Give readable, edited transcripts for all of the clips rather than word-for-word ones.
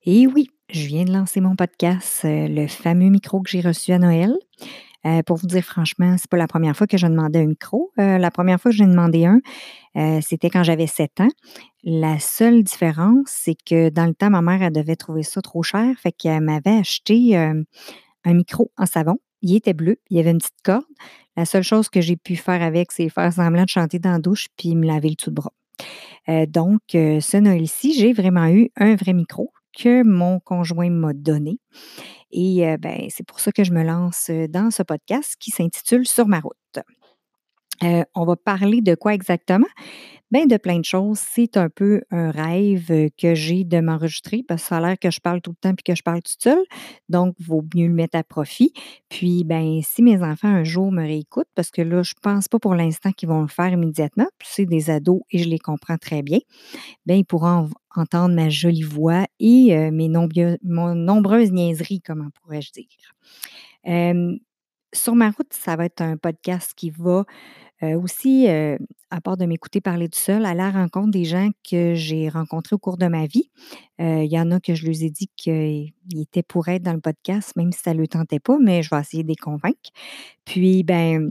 Et oui, je viens de lancer mon podcast, le fameux micro que j'ai reçu à Noël. Pour vous dire franchement, c'est pas la première fois que je demandais un micro. La première fois que j'ai demandé un, c'était quand j'avais 7 ans. La seule différence, c'est que dans le temps, ma mère, elle devait trouver ça trop cher, fait qu'elle m'avait acheté, un micro en savon. Il était bleu, il y avait une petite corde. La seule chose que j'ai pu faire avec, c'est faire semblant de chanter dans la douche puis me laver le dessous de bras. Ce Noël-ci, j'ai vraiment eu un vrai micro que mon conjoint m'a donné et c'est pour ça que je me lance, dans ce podcast qui s'intitule «Sur ma route». On va parler de quoi exactement? Ben, de plein de choses. C'est un peu un rêve, que j'ai de m'enregistrer parce que ça a l'air que je parle tout le temps puis que je parle toute seule. Donc, vaut mieux le mettre à profit. Puis, ben, si mes enfants un jour me réécoutent, parce que là, je pense pas pour l'instant qu'ils vont le faire immédiatement, puis c'est des ados et je les comprends très bien, ben, ils pourront entendre ma jolie voix et mes nombreuses niaiseries, comment pourrais-je dire. Hem, sur ma route, ça va être un podcast qui va aussi, à part de m'écouter parler tout seul, à la rencontre des gens que j'ai rencontrés au cours de ma vie. Il y en a que je leur ai dit qu'ils étaient pour être dans le podcast, même si ça ne le tentait pas, mais je vais essayer de les convaincre. Puis,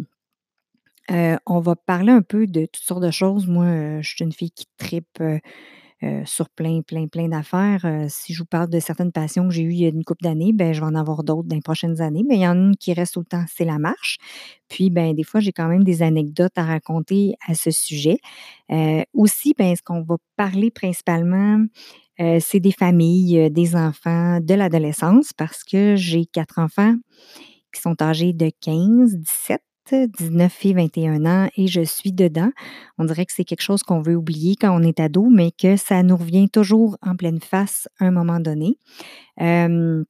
on va parler un peu de toutes sortes de choses. Moi, je suis une fille qui tripe sur plein, plein, plein d'affaires. Si je vous parle de certaines passions que j'ai eues il y a une couple d'années, ben, je vais en avoir d'autres dans les prochaines années, mais il y en a une qui reste tout le temps, c'est la marche. Puis, ben, des fois, j'ai quand même des anecdotes à raconter à ce sujet. Aussi, ben, ce qu'on va parler principalement, c'est des familles, des enfants, de l'adolescence, parce que j'ai 4 enfants qui sont âgés de 15, 17, 19 et 21 ans et je suis dedans. On dirait que c'est quelque chose qu'on veut oublier quand on est ado, mais que ça nous revient toujours en pleine face à un moment donné. Hem,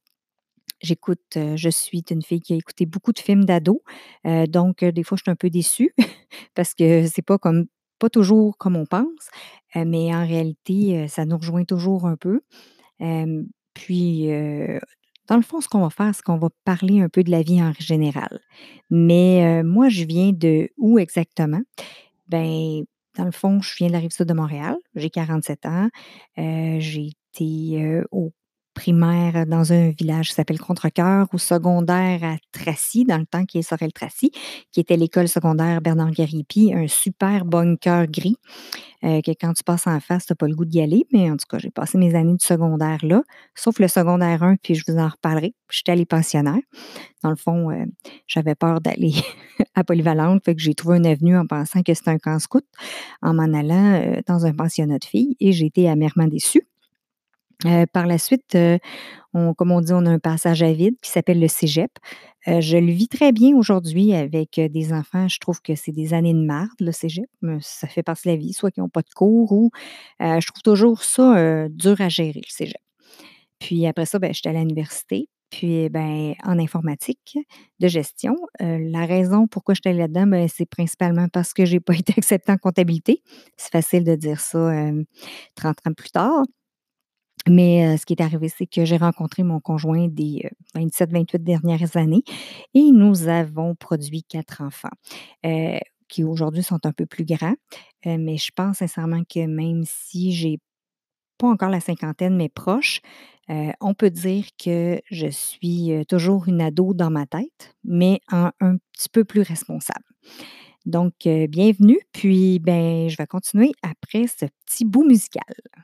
je suis une fille qui a écouté beaucoup de films d'ados, des fois, je suis un peu déçue parce que c'est pas toujours comme on pense, mais en réalité, ça nous rejoint toujours un peu. Hem, puis, dans le fond, ce qu'on va faire, c'est qu'on va parler un peu de la vie en général. Mais, moi, je viens de où exactement? Ben, dans le fond, je viens de la Rive-Sud de Montréal. J'ai 47 ans. J'ai été, au primaire dans un village qui s'appelle Contrecœur, au secondaire à Tracy, dans le temps qui est Sorel-Tracy, qui était l'école secondaire Bernard-Guéripi, un super bunker gris que quand tu passes en face, tu as pas le goût d'y aller, mais en tout cas, j'ai passé mes années du secondaire là, sauf le secondaire 1, puis je vous en reparlerai. J'étais allée pensionnaire. Dans le fond, j'avais peur d'aller à Polyvalente, fait que j'ai trouvé une avenue en pensant que c'était un camp scout, en m'en allant, dans un pensionnat de filles et j'ai été amèrement déçue. Par la suite, comme on dit, on a un passage à vide qui s'appelle le cégep. Je le vis très bien aujourd'hui avec, des enfants. Je trouve que c'est des années de marde, le cégep, ça fait partie de la vie, soit qu'ils n'ont pas de cours ou je trouve toujours ça, dur à gérer, le cégep. Puis après ça, ben, j'étais à l'université, puis, ben, en informatique de gestion. La raison pourquoi j'étais allée là-dedans, ben, c'est principalement parce que j'ai pas été acceptée en comptabilité. C'est facile de dire ça, 30 ans plus tard. Mais, ce qui est arrivé, c'est que j'ai rencontré mon conjoint des, 27-28 dernières années et nous avons produit 4 enfants, qui aujourd'hui sont un peu plus grands. Mais je pense sincèrement que même si j'ai pas encore la cinquantaine, mais proche, on peut dire que je suis, toujours une ado dans ma tête, mais un petit peu plus responsable. Donc, bienvenue, puis, ben, je vais continuer après ce petit bout musical.